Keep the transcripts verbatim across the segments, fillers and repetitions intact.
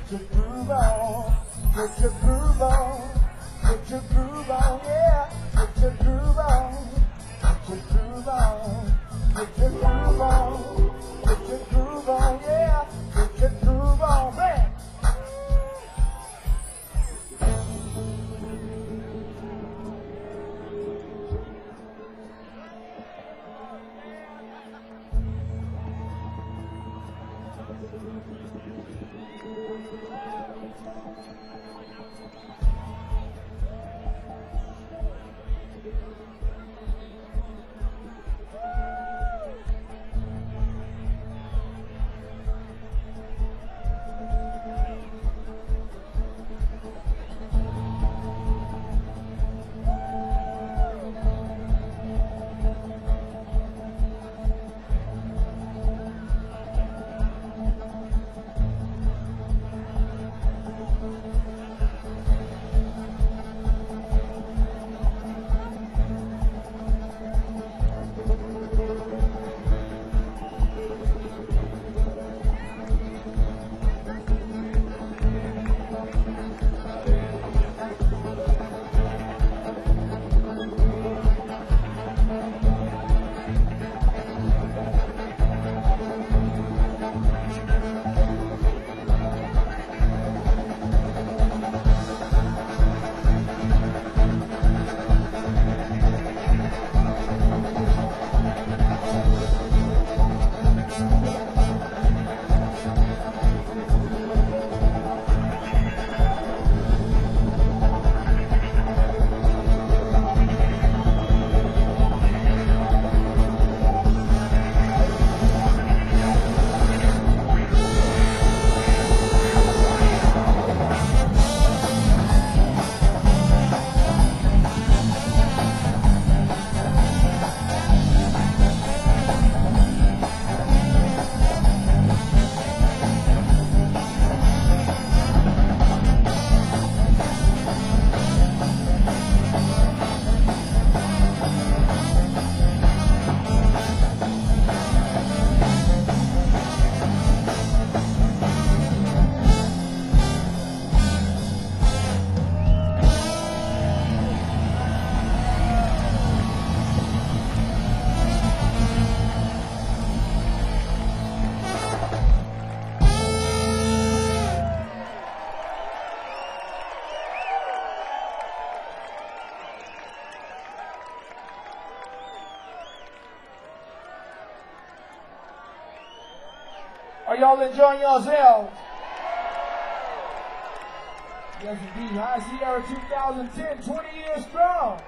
Get your groove on, get your groove on, get your groove on, yeah. Get your groove on, get your groove on, get your groove on, get your groove on, yeah. Get your groove on, man. Are y'all enjoying yourselves? Yes, indeed. High Sierra twenty ten, twenty years strong.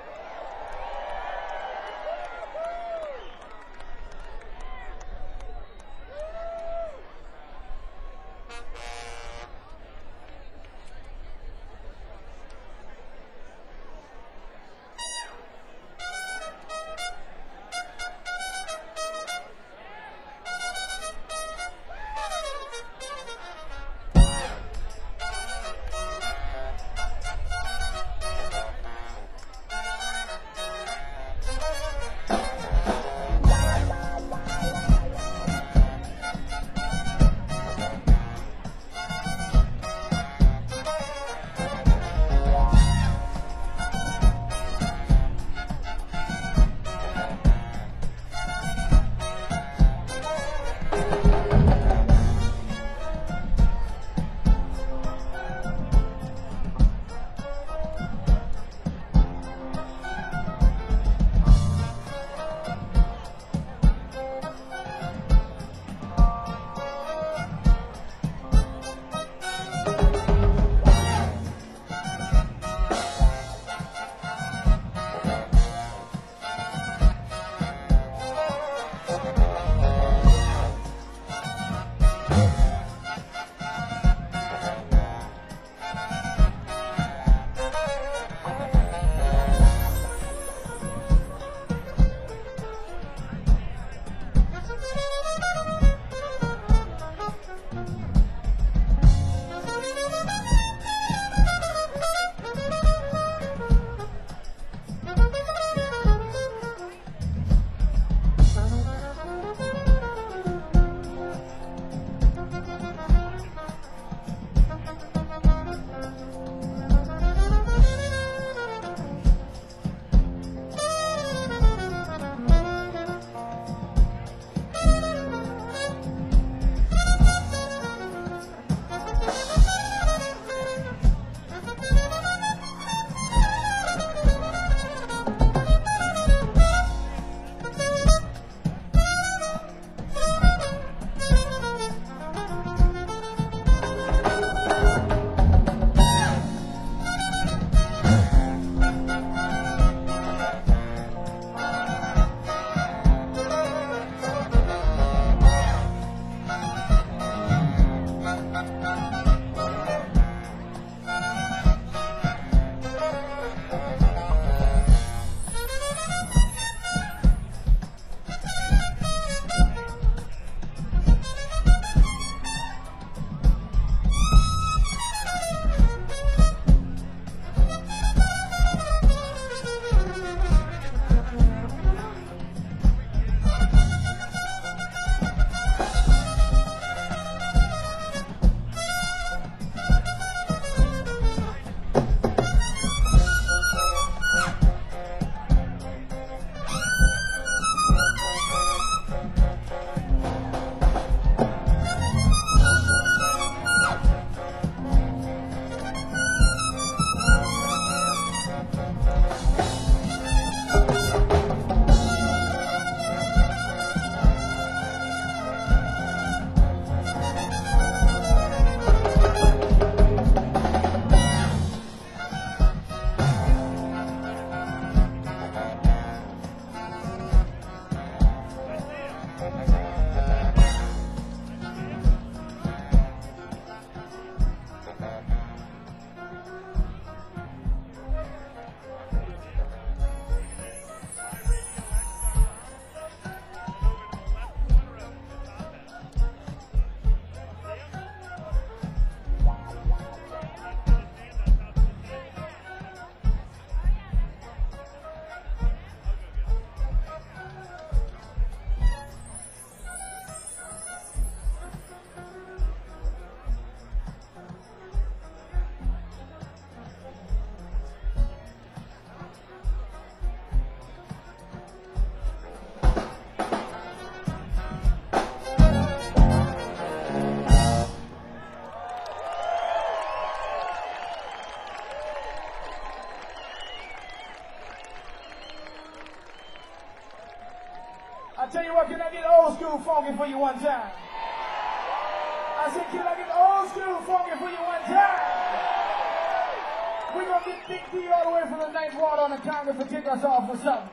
tell you what, can I get old school funky for you one time? I said, can I get old school funky for you one time? We're going to get Big D all the way from the ninth ward on the Congress to kick us off with something.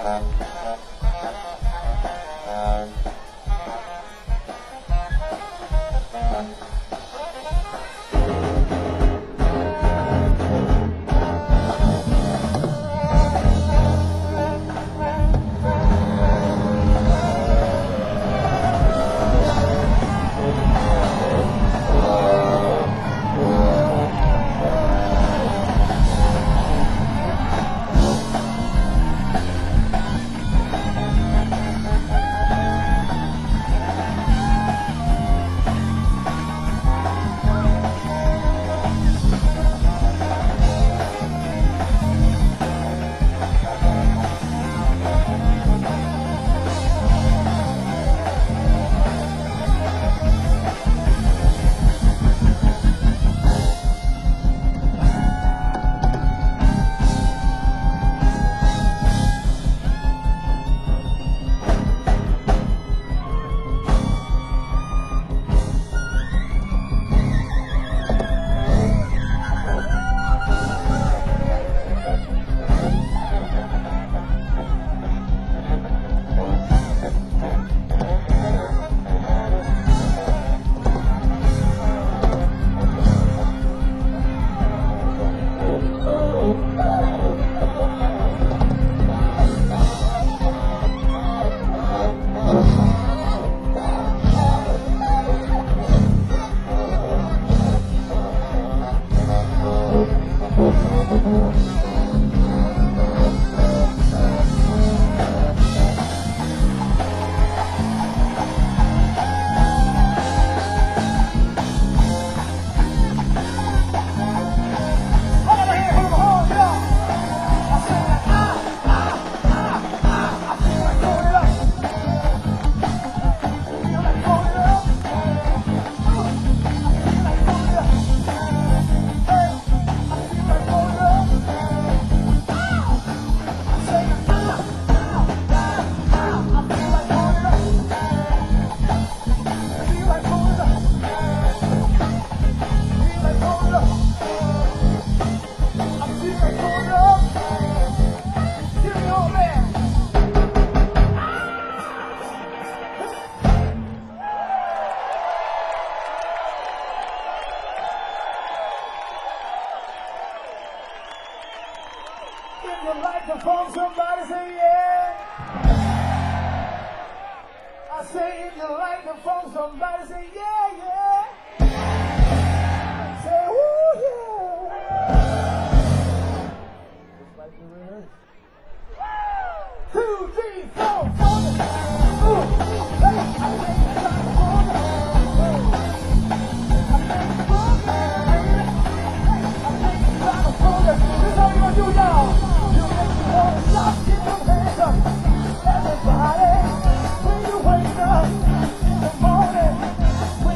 Everybody, when you wake up in the morning,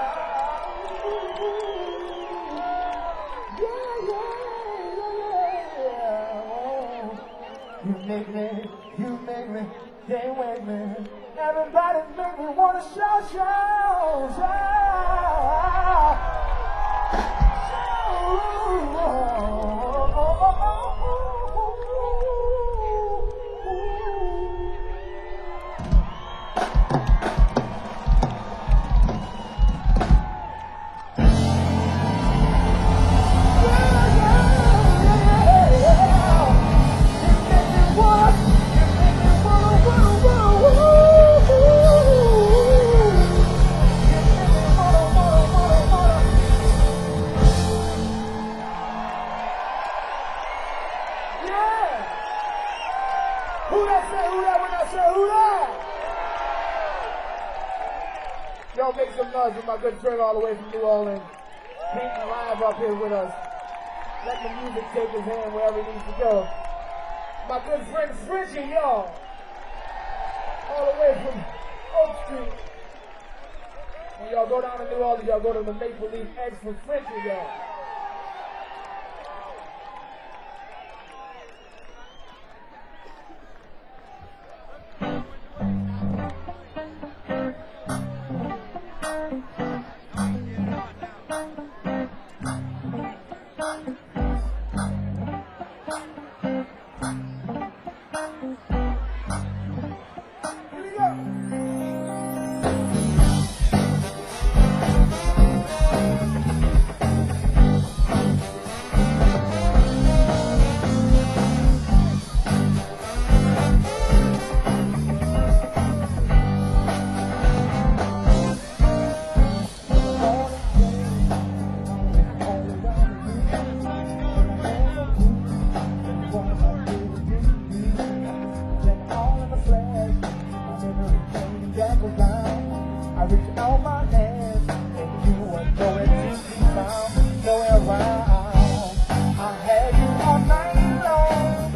You make me, you make me, can't wake me. Everybody make me wanna shout, shout, shout. Who that say, who that when I say, who that? Y'all make some noise with my good friend all the way from New Orleans. Painting live up here with us. Let the music take his hand wherever he needs to go. My good friend Frenchie, y'all. All the way from Oak Street. When y'all go down to New Orleans, y'all go to the Maple Leaf X for Frenchie, y'all. I reached out my hands and you were nowhere to be found, nowhere around. I had you all night long.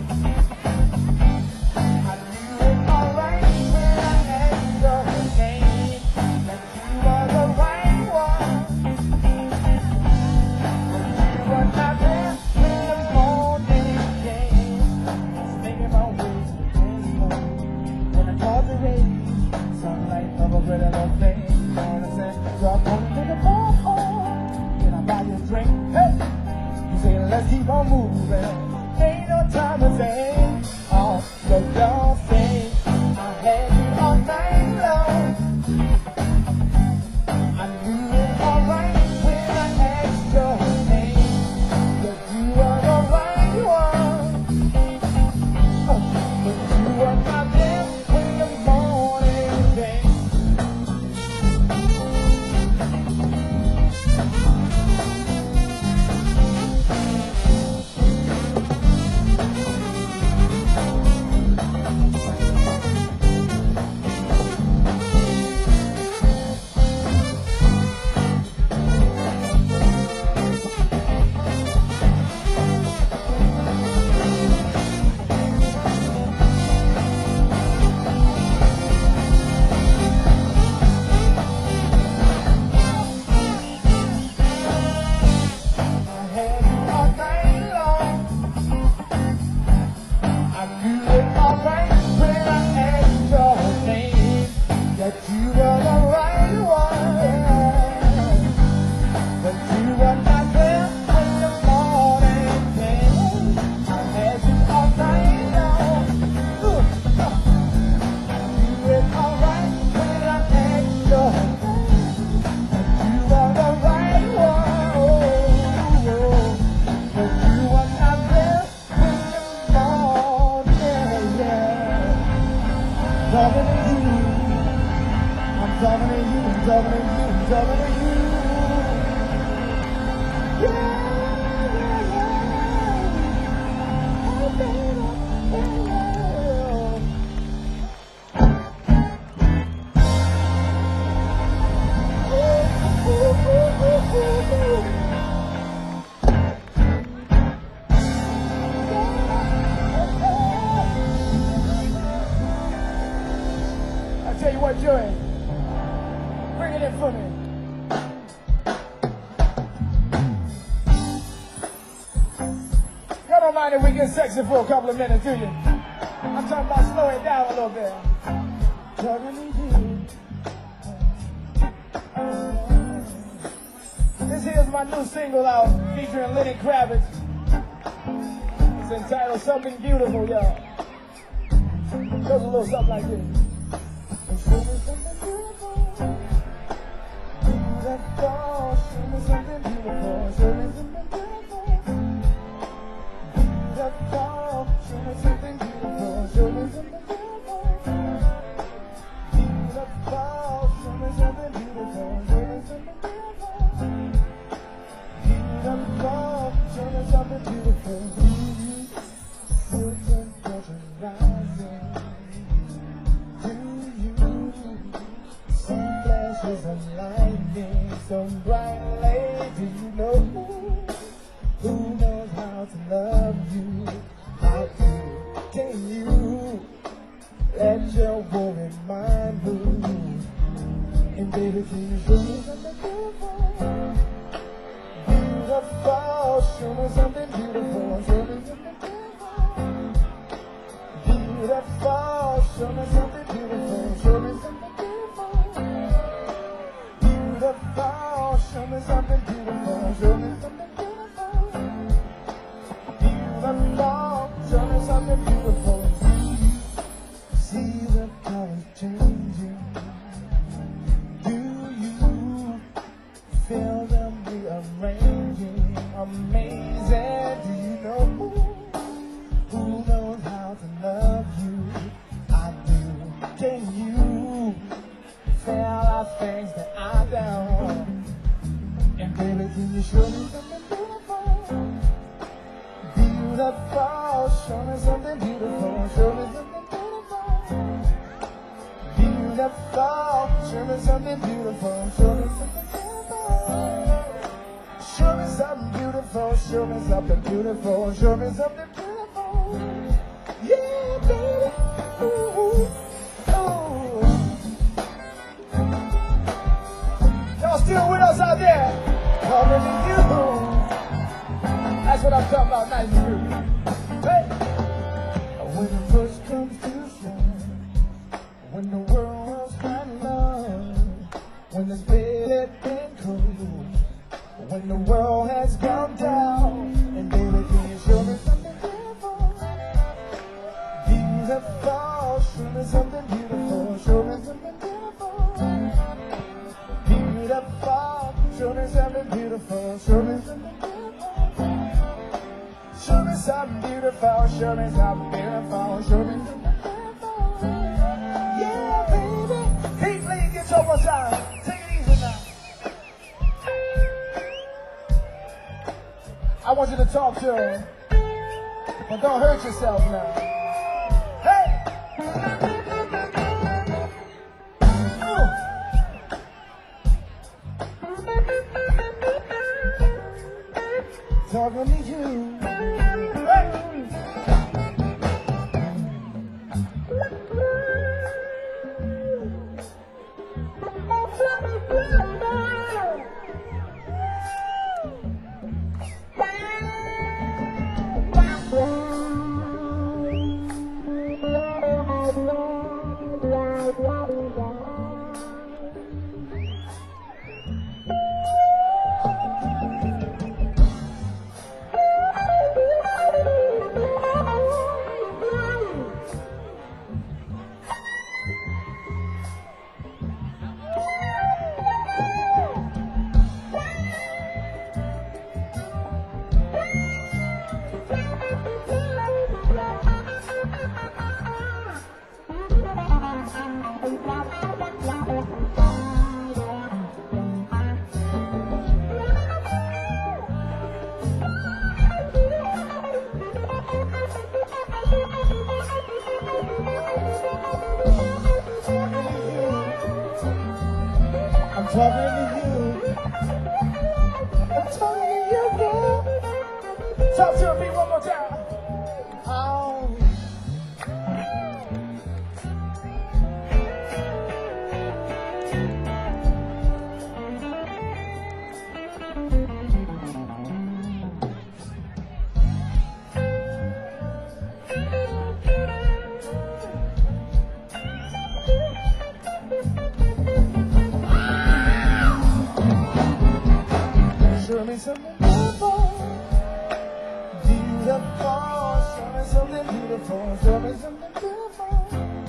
I knew it alright when I asked your name, that you were the right one. But you were not there when the morning came. I was making my way to the dance floor when I caught the rays, sunlight of a red and a flame. So I'm gonna take a phone call. Can I buy you a drink? Hey! You say let's keep on moving. Ain't no time to think. Oh, so don't think I had you all night long. I knew it alright when I asked your name, that you were the right one. Oh, but you were not there when the morning came. mind if we get sexy for a couple of minutes, do you? I'm talking about slow it down a little bit. Talking to you. This here's my new single out featuring Lenny Kravitz. It's entitled Something Beautiful, y'all. Goes a little something like this. Show me something beautiful. Beautiful. Show me something beautiful. Show me something beautiful. Beautiful. Show me something beautiful. Show me something beautiful. Beautiful. Show me something beautiful. Show me something beautiful. Beautiful. Show me something beautiful. Feel temperature rising. Do you see flashes of lightning so brightly? Do you know who, who knows how to love you? How to can you let your worried mind move? And baby, can you show me something beautiful? Beautiful, show me something beautiful. Show me something beautiful. Beautiful, show me something beautiful. Show me something beautiful. Beautiful, show me something beautiful. Show me something beautiful. Beautiful, show me something beautiful. See the colors changing. Do you feel them rearranging? Amazing. Do you know who, who knows how to love you? I do. Can you feel our things that I don't? And baby, can you show me something beautiful? Beautiful, show me something beautiful. Show me something beautiful. Beautiful, show me something beautiful. Show me something beautiful. Show me something beautiful. Show me something beautiful. Show me something beautiful. Yeah, baby. Ooh, ooh. Y'all still with us out there? Coming to you. That's what I'm talking about, nice and groovy. Hey. When the push comes to shove, when the world was kind of love, when the spirit been cool, when the world has gone down, and baby, can you show me something beautiful? Beautiful, show me something beautiful. Show me something beautiful. Beautiful, show me something beautiful. Show me something beautiful. Show me something beautiful. Show me something beautiful. Show me something beautiful. Yeah, baby. Keep playing, get your one time. Take it easy now. I want you to talk to him, but don't hurt yourself now. Hey! Ooh. Talking to you. Hey! talking to you. I'm talking to you, girl. Talk to me one more time. Oh. Show me something beautiful, beautiful. Show me something beautiful. Show me something beautiful,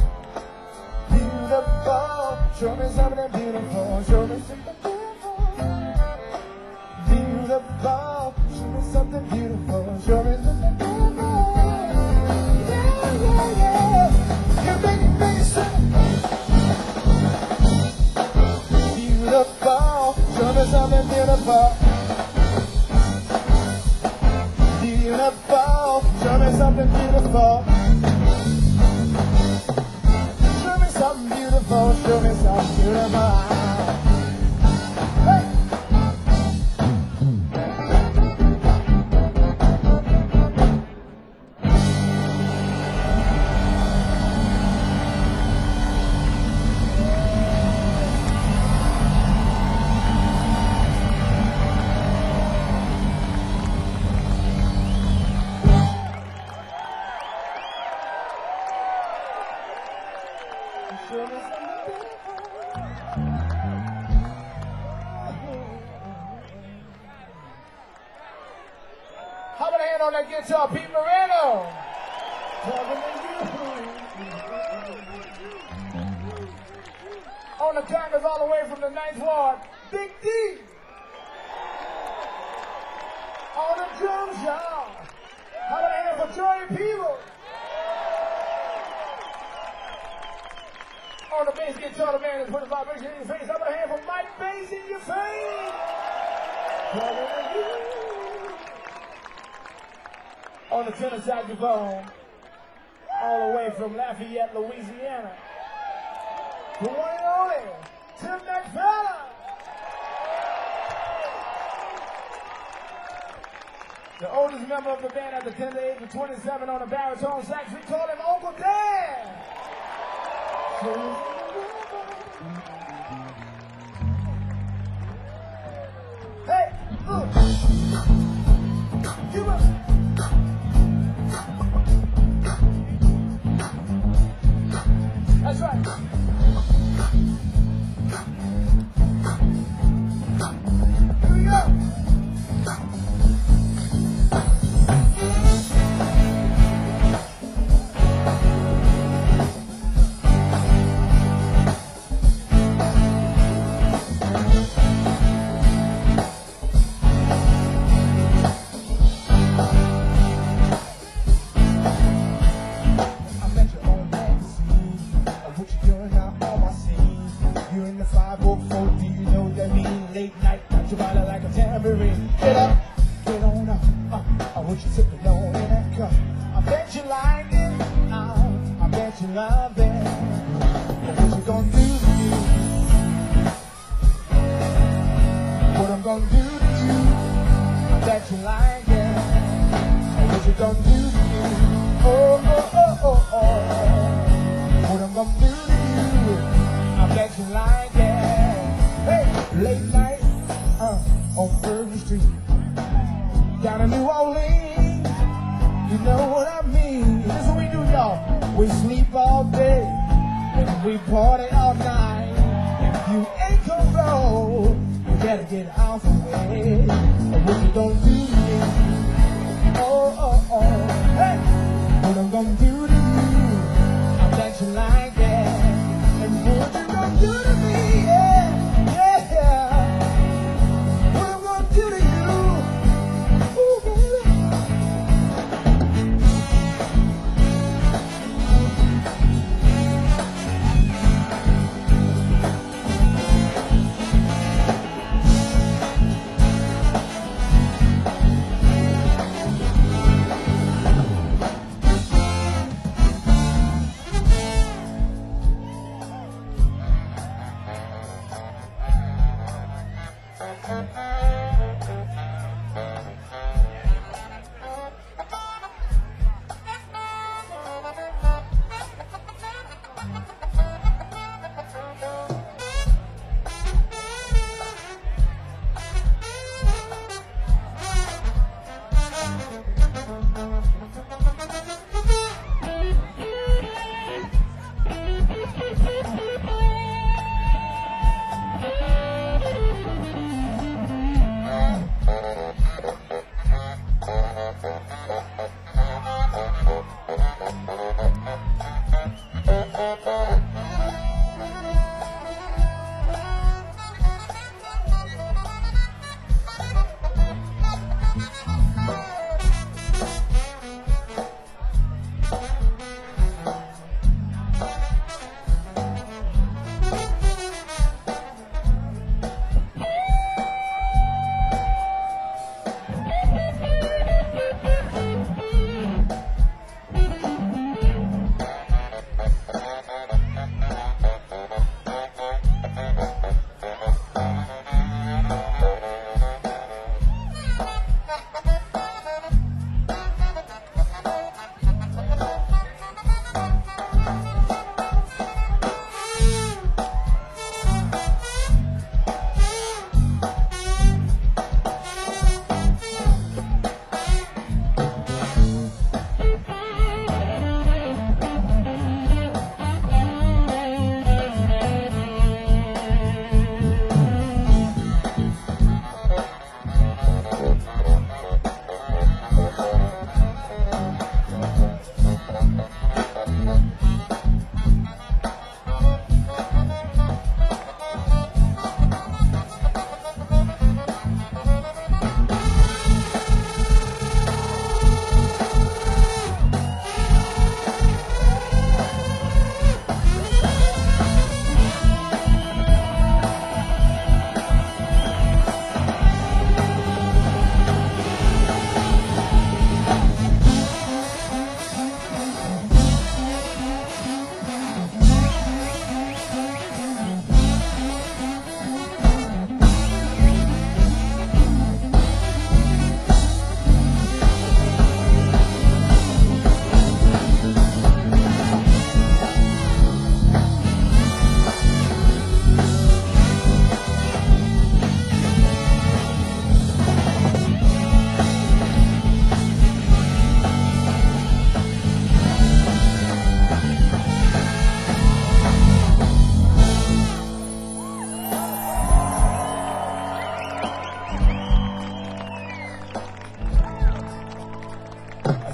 beautiful. Show me something beautiful. Show me something beautiful, beautiful. Show me something beautiful. Show me something beautiful. Yeah, yeah, yeah. You make it, make it simple. Beautiful. Show me something beautiful. Beautiful. Show me something beautiful. Show me something beautiful. Show me something beautiful. Hey. How about a hand on that guitar, Pete Moreno? On the congas all the way from the ninth ward, Big D. On the drums, y'all. How about a hand for Joey Peebles? On the bass guitar, the man that put the vibration in your face. How about a hand for Mike Bass in your face? On the tenor saxophone, all the way from Lafayette, Louisiana, the one and only Tim McFella. The oldest member of the band at the tender age of twenty-seven on the baritone sax, we call him Uncle Dan. Hey, look. Give up. That's right. Here we go. Get up, get on up, uh, I want you sipping on in that cup. I bet you like it, uh, I bet you love it. What you gonna do to you? What I'm gonna do to you? I bet you like it. What you gonna do to you? Oh, oh, oh, oh, oh. What I'm gonna do to you? I bet you like it. Hey, late night, uh, on Bourbon Street, down in New Orleans, you know what I mean. This is what we do, y'all. We sleep all day, and we party all night. If you ain't come roll, you better get out the way. And what you gonna do to me? Oh, oh, oh. Hey, what I'm gonna do to you? I bet you like it. And what you gonna do to me? Yeah, yeah, yeah.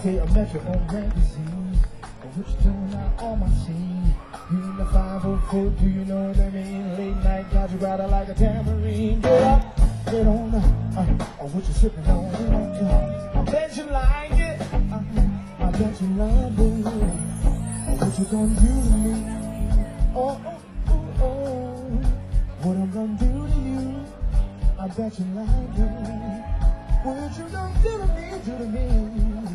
say I met you on magazine. What you doing out on my scene? You in the five oh four, do you know what I mean? Late night, got you rather like a tambourine. Get up, get on up. Uh, oh, what you sipping on? Uh, I bet you like it. Uh, I bet you love it. Oh, what you gonna do to me? Oh, oh, oh, oh. What I'm gonna do to you? I bet you like it. What you gonna do to me, do to me?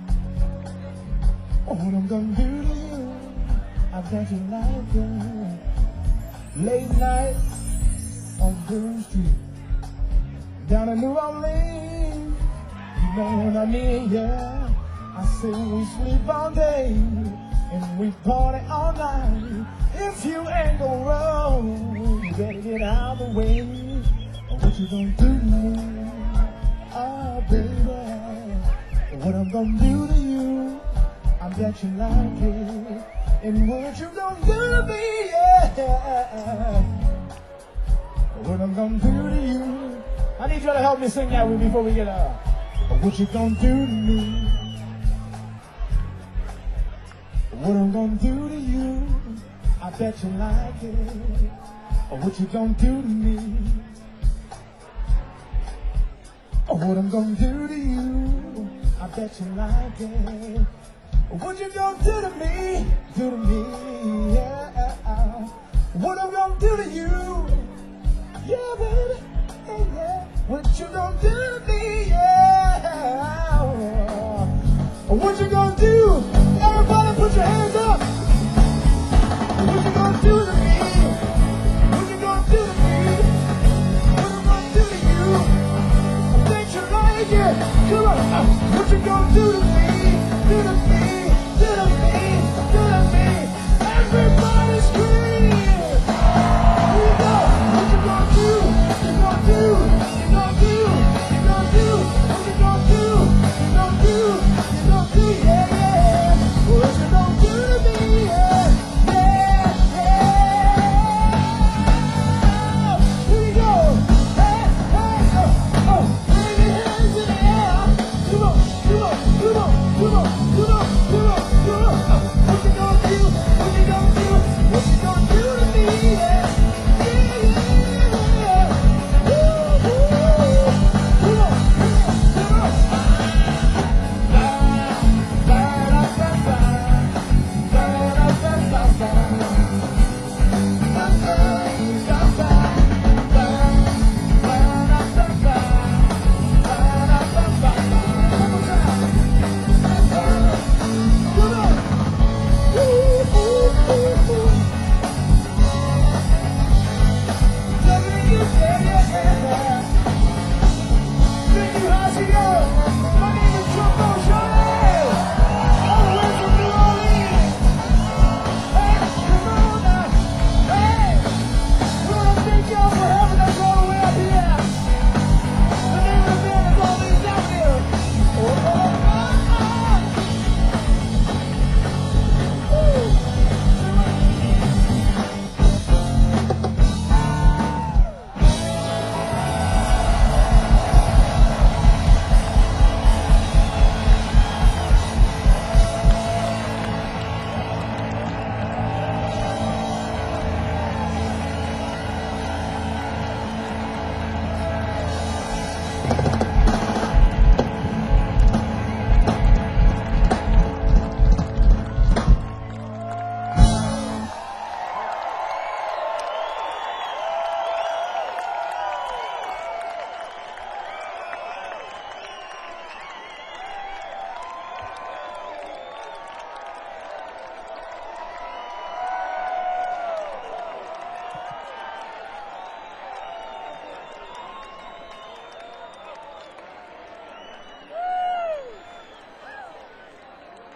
Oh, what I'm gonna do to you? I bet you like it. Late night on Green Street, down in New Orleans. You know what I mean, yeah. I say we sleep all day and we party all night. If you ain't gonna roll, you better get out of the way. What you gonna do to me? Oh, baby, what I'm gonna do to you? I bet you like it. And what you gonna do to me? Yeah. What I'm gonna do to you? I need y'all to help me sing that with me before we get out. What you gonna do to me? What I'm gonna do to you? I bet you like it. What you gonna do to me? What I'm gonna do to you? I bet you like it. What you gonna do to me? Do to me, yeah. What I'm gonna do to you? Yeah, baby, yeah, yeah. What you gonna do to me? Yeah. What you gonna do? Everybody put your hands up. What you gonna do to me? What you gonna do to me? What I'm gonna do to you? I bet you like it. Come on. What you gonna do to me? Do to me?